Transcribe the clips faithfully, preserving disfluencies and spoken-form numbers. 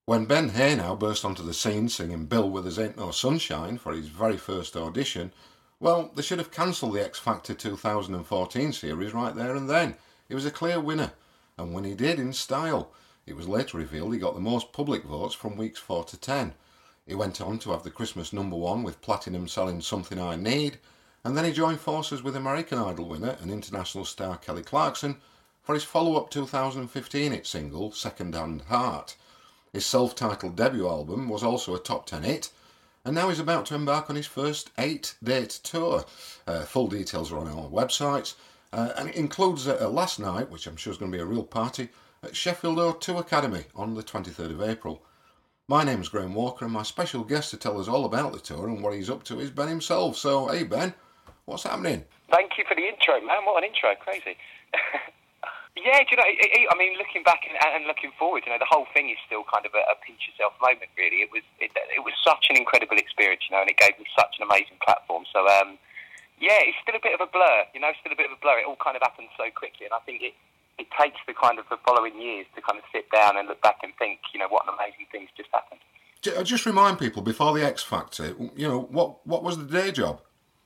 When Ben Haynow burst onto the scene singing Bill Withers Ain't No Sunshine for his very first audition, well, they should have cancelled the X Factor two thousand fourteen series right there and then. He was a clear winner, and when he did, in style. It was later revealed he got the most public votes from weeks four to ten. He went on to have the Christmas number one with Platinum selling Something I Need, and then he joined forces with American Idol winner and international star Kelly Clarkson for his follow-up two thousand fifteen hit single, Second Hand Heart. His self-titled debut album was also a top ten hit, and now he's about to embark on his first eight-date tour. Uh, full details are on our website, uh, and it includes a, a last night, which I'm sure is going to be a real party, at Sheffield O two Academy on the twenty-third of April. My name's Graham Walker, and my special guest to tell us all about the tour and what he's up to is Ben himself. So, hey Ben, what's happening? Thank you for the intro, man. What an intro, crazy. Yeah, do you know, it, it, I mean, looking back and, and looking forward, you know, the whole thing is still kind of a, a pinch yourself moment, really. It was it, it was such an incredible experience, you know, and it gave me such an amazing platform. So, um, yeah, it's still a bit of a blur, you know, still a bit of a blur. It all kind of happened so quickly, and I think it, it takes the kind of the following years to kind of sit down and look back and think, you know, what an amazing thing's just happened. Just remind people, before the X Factor, you know, what what was the day job?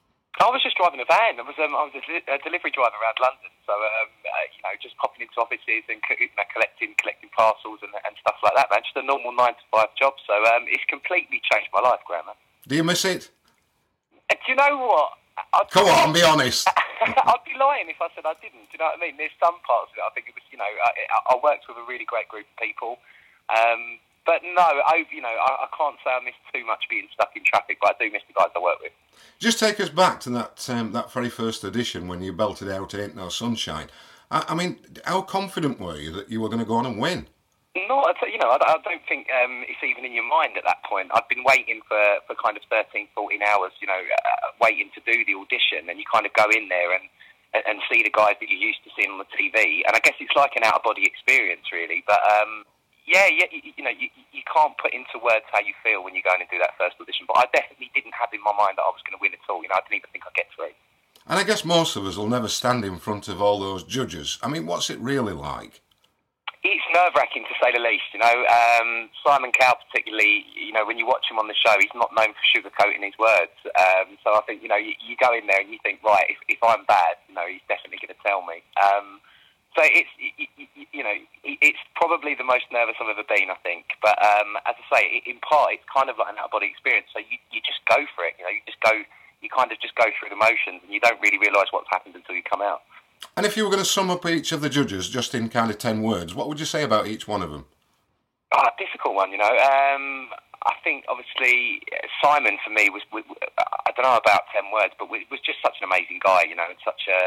I was just driving a van. I was um, I was a, a delivery driver around London, so um, uh, you know, just popping into offices and you know, collecting collecting parcels and, and stuff like that, man. Just a normal nine to five job. So um, it's completely changed my life, Graham. Do you miss it? Uh, do you know what? I'd Come on, be honest. I'd be lying if I said I didn't. Do you know what I mean? There's some parts of it I think it was, you know, I, I worked with a really great group of people. Um, But no, I, you know, I, I can't say I miss too much being stuck in traffic, but I do miss the guys I work with. Just take us back to that um, that very first edition when you belted out Ain't No Sunshine. I, I mean, how confident were you that you were going to go on and win? Not, you know, I, I don't think um, it's even in your mind at that point. I've been waiting for, for kind of thirteen, fourteen hours, you know, uh, waiting to do the audition, and you kind of go in there and, and see the guys that you're used to seeing on the T V, and I guess it's like an out-of-body experience, really, but... Um, Yeah, yeah, you, you know, you, you can't put into words how you feel when you go in and do that first audition, but I definitely didn't have in my mind that I was going to win at all. You know, I didn't even think I'd get through. And I guess most of us will never stand in front of all those judges. I mean, what's it really like? It's nerve-wracking, to say the least, you know. Um, Simon Cowell particularly, you know, when you watch him on the show, he's not known for sugarcoating his words. Um, so I think, you know, you, you go in there and you think, right, if, if I'm bad, you know, he's definitely going to tell me. Um So it's, you know, it's probably the most nervous I've ever been, I think. But um, as I say, in part, it's kind of like an out-of-body experience. So you, you just go for it, you know, you just go, you kind of just go through the motions and you don't really realise what's happened until you come out. And if you were going to sum up each of the judges just in kind of ten words, what would you say about each one of them? Oh, a difficult one, you know. Um, I think, obviously, Simon, for me, was, I don't know about ten words, but was just such an amazing guy, you know, and such a,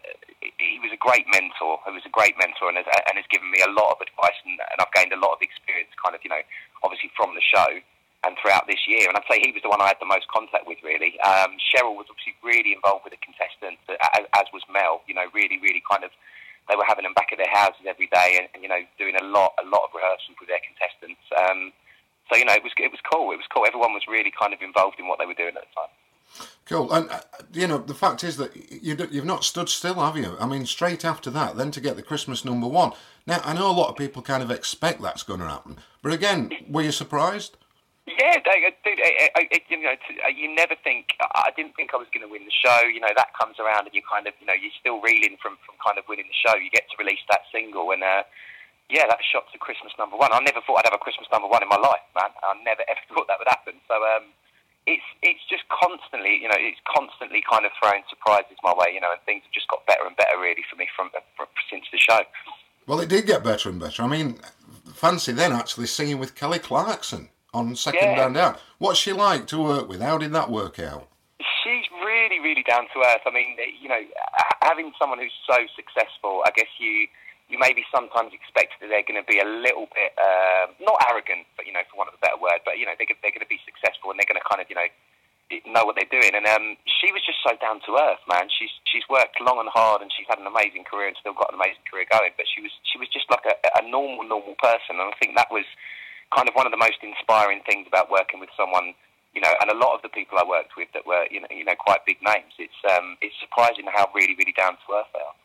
he was a great mentor, he was a great mentor and has, and has given me a lot of advice, and, and I've gained a lot of experience kind of, you know, obviously from the show and throughout this year, and I'd say he was the one I had the most contact with, really. Um, Cheryl was obviously really involved with the contestants, as, as was Mel, you know, really, really kind of, they were having them back at their houses every day and, and you know, doing a lot, a lot of rehearsals with their contestants. Um, So, you know, it was it was cool. It was cool. Everyone was really kind of involved in what they were doing at the time. Cool. And, uh, you know, the fact is that you, you've not stood still, have you? I mean, straight after that, then to get the Christmas number one. Now, I know a lot of people kind of expect that's going to happen. But again, were you surprised? Yeah, dude, you know, you never think, I didn't think I was going to win the show. You know, that comes around and you kind of, you know, you're still reeling from, from kind of winning the show. You get to release that single and... Uh, Yeah, that shot to Christmas number one. I never thought I'd have a Christmas number one in my life, man. I never ever thought that would happen. So um, it's it's just constantly, you know, it's constantly kind of throwing surprises my way, you know, and things have just got better and better really for me from, from since the show. Well, it did get better and better. I mean, fancy then actually singing with Kelly Clarkson on Second Yeah. Hand Out. What's she like to work with? How did that work out? She's really, really down to earth. I mean, you know, having someone who's so successful, I guess you. You maybe sometimes expect that they're going to be a little bit, uh, not arrogant, but, you know, for want of a better word, but, you know, they're, they're going to be successful and they're going to kind of, you know, know what they're doing. And um, she was just so down to earth, man. She's she's worked long and hard and she's had an amazing career and still got an amazing career going. But she was she was just like a, a normal, normal person. And I think that was kind of one of the most inspiring things about working with someone, you know, and a lot of the people I worked with that were, you know, you know quite big names. It's um, it's surprising how really, really down to earth they are.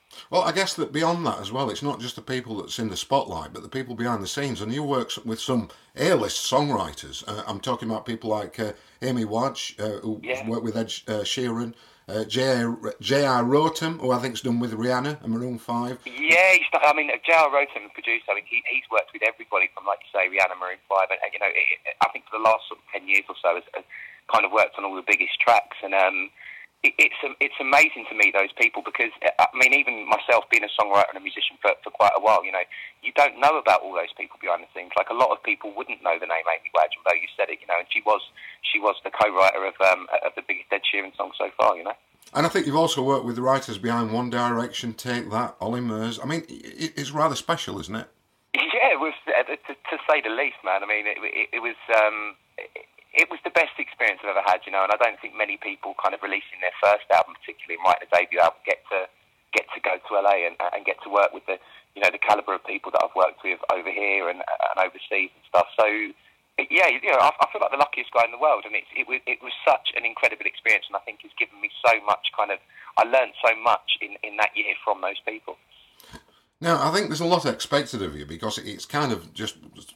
Well, I guess that beyond that as well, it's not just the people that's in the spotlight, but the people behind the scenes. And you work s- with some A-list songwriters. Uh, I'm talking about people like uh, Amy Wadge, uh, who's Yeah. worked with Ed uh, Sheeran, uh, J R. Rotem, who I think's done with Rihanna and Maroon Five. Yeah, he's not, I mean, J R. Rotem, the producer, I mean, he, he's worked with everybody from, like you say, Rihanna, Maroon five, and, and you know, it, it, I think for the last sort of ten years or so, has, has kind of worked on all the biggest tracks, and um, it, it's um, it's amazing to meet those people because, I mean, even myself being a songwriter and a musician for, for quite a while, you know, you don't know about all those people behind the scenes. Like, a lot of people wouldn't know the name Amy Wadge, although you said it, you know, and she was she was the co-writer of um, of the biggest Ed Sheeran song so far, you know. And I think you've also worked with the writers behind One Direction, Take That, Ollie Murs. I mean, it, it's rather special, isn't it? Yeah, it was uh, to, to say the least, man. I mean, it, it, it was um, it, it was the best experience I've ever had, you know. And I don't think many people, kind of releasing their first album, particularly writing a debut album, get to get to go to L A and, and get to work with the you know the caliber of people that I've worked with over here and, and overseas and stuff. So yeah, you know, I, I feel like the luckiest guy in the world, and it's, it was it was such an incredible experience, and I think it's given me so much. Kind of, I learned so much in, in that year from those people. Now, I think there's a lot expected of you because it's kind of just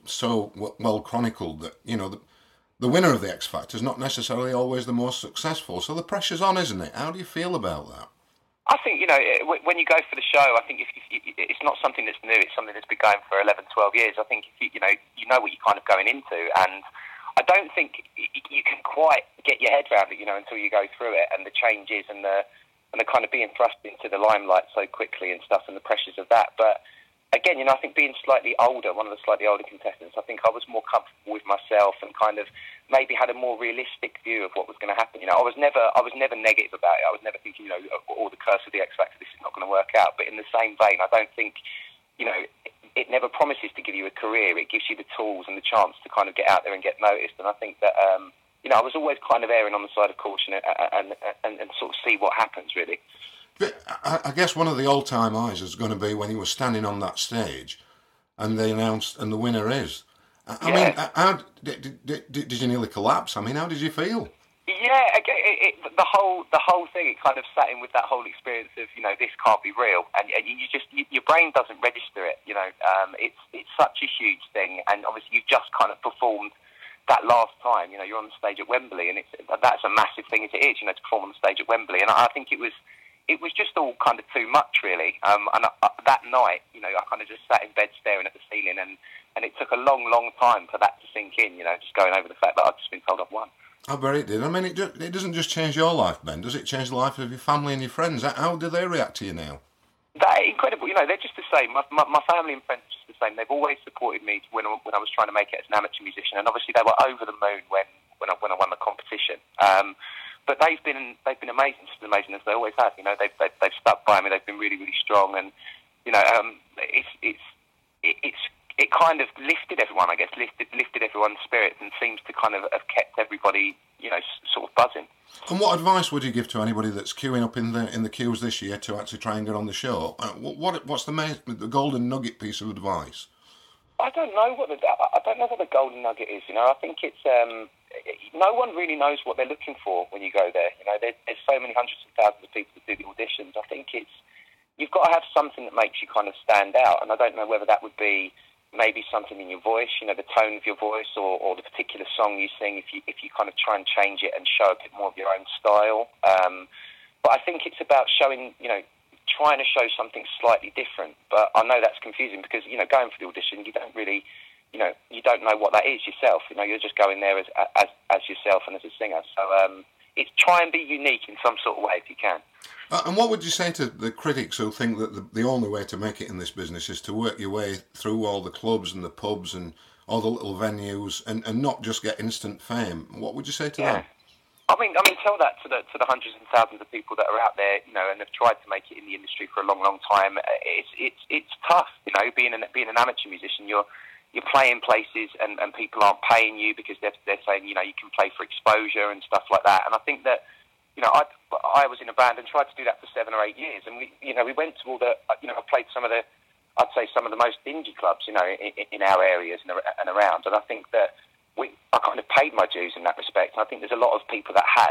so w- well chronicled that, you know, the, the winner of the X Factor is not necessarily always the most successful. So the pressure's on, isn't it? How do you feel about that? I think, you know, when you go for the show, I think if, if, it's not something that's new, it's something that's been going for eleven, twelve years. I think, if you, you know, you know what you're kind of going into, and I don't think you can quite get your head around it, you know, until you go through it, and the changes and the and the kind of being thrust into the limelight so quickly and stuff, and the pressures of that. But again, you know, I think being slightly older, one of the slightly older contestants, I think I was more comfortable with myself and kind of maybe had a more realistic view of what was going to happen. You know, I was never, I was never negative about it. I was never thinking, you know, oh, the curse of the X Factor, this is not going to work out. But in the same vein, I don't think, you know, it never promises to give you a career. It gives you the tools and the chance to kind of get out there and get noticed. And I think that, um, you know, I was always kind of erring on the side of caution and, and, and, and sort of see what happens, really. But I, I guess one of the all-time highs is going to be when he was standing on that stage and they announced, and the winner is. I, I Yeah. mean, how did, did, did, did you nearly collapse? I mean, how did you feel? Yeah, again, it, it, the whole the whole thing, it kind of sat in with that whole experience of, you know, this can't be real, and, and you just you, your brain doesn't register it. You know, um, it's it's such a huge thing, and obviously you've just kind of performed that last time. You know, you're on the stage at Wembley, and it's that's a massive thing as it is. You know, to perform on the stage at Wembley, and I, I think it was it was just all kind of too much, really. Um, and I, that night, you know, I kind of just sat in bed staring at the ceiling, and and it took a long, long time for that to sink in. You know, just going over the fact that I'd just been told I've won. I bet it did. I mean, it, ju- it doesn't just change your life, Ben. Does it change the life of your family and your friends? How, how do they react to you now? That incredible, you know, they're just the same. My, my, my family and friends are just the same. They've always supported me when I, when I was trying to make it as an amateur musician, and obviously they were over the moon when when I, when I won the competition. Um, but they've been they've been amazing, just as amazing as they always have. You know, they've they've, they've stuck by me. They've been really really strong, and you know, um, it's it's it, it's it kind of lifted everyone, I guess, lifted lifted everyone's spirits, and seems to kind of have kept everybody, you know, sort of buzzing. And what advice would you give to anybody that's queuing up in the in the queues this year to actually try and get on the show? Uh, what, what what's the ma- the golden nugget piece of advice? I don't know what the I don't know what the golden nugget is. You know, I think it's um, no one really knows what they're looking for when you go there. You know, there, there's so many hundreds of thousands of people that do the auditions. I think it's you've got to have something that makes you kind of stand out, and I don't know whether that would be maybe something in your voice, you know, the tone of your voice, or, or the particular song you sing. If you if you kind of try and change it and show a bit more of your own style, um, but I think it's about showing, you know, trying to show something slightly different. But I know that's confusing because, you know, going for the audition, you don't really, you know, you don't know what that is yourself. You know, you're just going there as as as yourself and as a singer. So um, it's try and be unique in some sort of way if you can. Uh, and what would you say to the critics who think that the, the only way to make it in this business is to work your way through all the clubs and the pubs and all the little venues and, and not just get instant fame? What would you say to Yeah. them? I mean, I mean, tell that to the to the hundreds and thousands of people that are out there, you know, and have tried to make it in the industry for a long, long time. It's it's it's tough, you know, being an being an amateur musician. You're you're playing places and, and people aren't paying you because they're they're saying, you know, you can play for exposure and stuff like that. And I think that, you know, I I was in a band and tried to do that for seven or eight years, and we you know we went to all the you know I played some of the I'd say some of the most dingy clubs, you know, in, in our areas and, and around. And I think that we I kind of paid my dues in that respect. And I think there's a lot of people that have,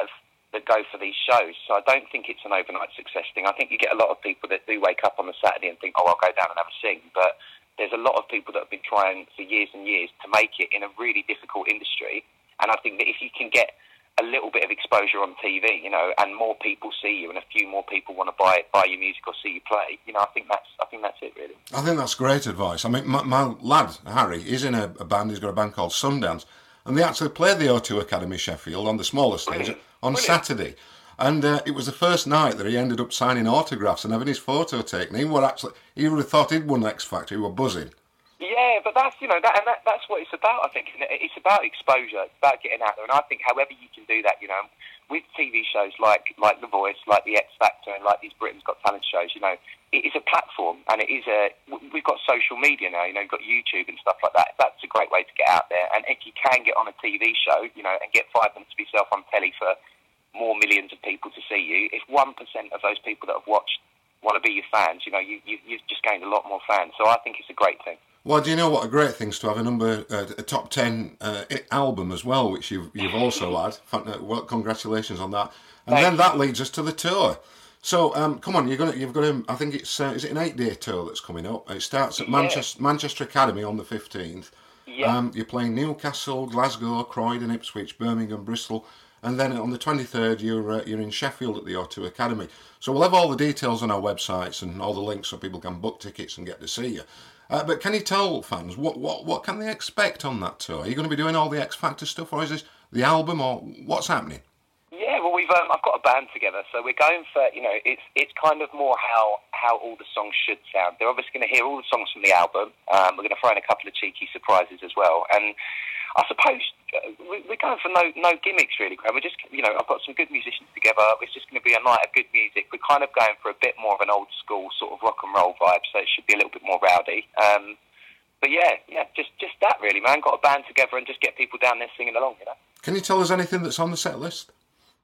that go for these shows. So I don't think it's an overnight success thing. I think you get a lot of people that do wake up on a Saturday and think, oh, I'll go down and have a sing. But there's a lot of people that have been trying for years and years to make it in a really difficult industry. And I think that if you can get a little bit of exposure on T V, you know, and more people see you, and a few more people want to buy buy your music or see you play, you know, I think that's I think that's it really. I think that's great advice. I mean, my, my lad Harry is in a, a band. He's got a band called Sundance, and they actually played the O two Academy Sheffield on the smaller stage Brilliant. on Brilliant. Saturday, and uh, it was the first night that he ended up signing autographs and having his photo taken. He were actually he would have thought he'd won X Factor. He were buzzing. Yeah, but that's you know that and that, that's what it's about. I think it's about exposure. It's about getting out there, and I think however you can do that, you know, with T V shows like like The Voice, like the X Factor, and like these Britain's Got Talent shows, you know, it is a platform, and it is a. We've got social media now, you know, you've got YouTube and stuff like that. That's a great way to get out there, and if you can get on a T V show, you know, and get five minutes of yourself on telly for more millions of people to see you, if one percent of those people that have watched want to be your fans, you know, you, you you've just gained a lot more fans. So I think it's a great thing. Well, do you know what a great thing is to have a number, uh, a top ten uh, album as well, which you've you've also had. Well, congratulations on that. And Thanks. then that leads us to the tour. So, um, come on, you're gonna, you've got to. I think it's uh, is it an eight-day tour that's coming up? It starts at Yeah. Manchester Manchester Academy on the fifteenth. Yeah. Um, you're playing Newcastle, Glasgow, Croydon, Ipswich, Birmingham, Bristol, and then on the twenty-third you're uh, you're in Sheffield at the O two Academy. So we'll have all the details on our websites and all the links so people can book tickets and get to see you. Uh, but can you tell fans what, what, what can they expect on that tour? Are you going to be doing all the X Factor stuff, or is this the album, or what's happening? Yeah, well, we've um, I've got a band together, so we're going for you know it's it's kind of more how how all the songs should sound. They're obviously going to hear all the songs from the album. Um, we're going to throw in a couple of cheeky surprises as well, and I suppose uh, we- we're going for no no gimmicks really, Graham. We're just you know I've got some good musicians together. It's just going to be a night of good music. We're kind of going for a bit more of an old school sort of rock and roll vibe, so it should be a little bit more rowdy. Um, but yeah, yeah, just just that really, man. Got a band together and just get people down there singing along, you know. Can you tell us anything that's on the set list?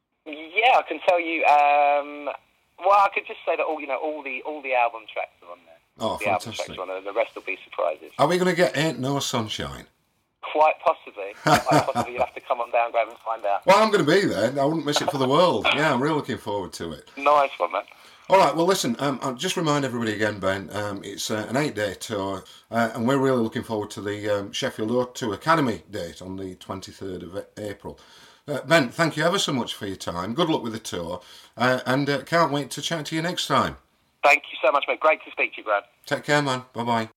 Yeah, I can tell you. Um, well, I could just say that all you know, all the all the album tracks are on there. Oh, the album fantastic. tracks are on there. The rest will be surprises. Are we going to get Ain't No Sunshine? Quite possibly. Quite possibly. You'll have to come on down, Graham, and find out. Well, I'm going to be there. I wouldn't miss it for the world. Yeah, I'm really looking forward to it. Nice one, man. All right, well, listen, um, I'll just remind everybody again, Ben, um, it's uh, an eight-day tour, uh, and we're really looking forward to the um, Sheffield O two Academy date on the twenty-third of April. Uh, Ben, thank you ever so much for your time. Good luck with the tour, uh, and uh, can't wait to chat to you next time. Thank you so much, mate. Great to speak to you, Graham. Take care, man. Bye-bye.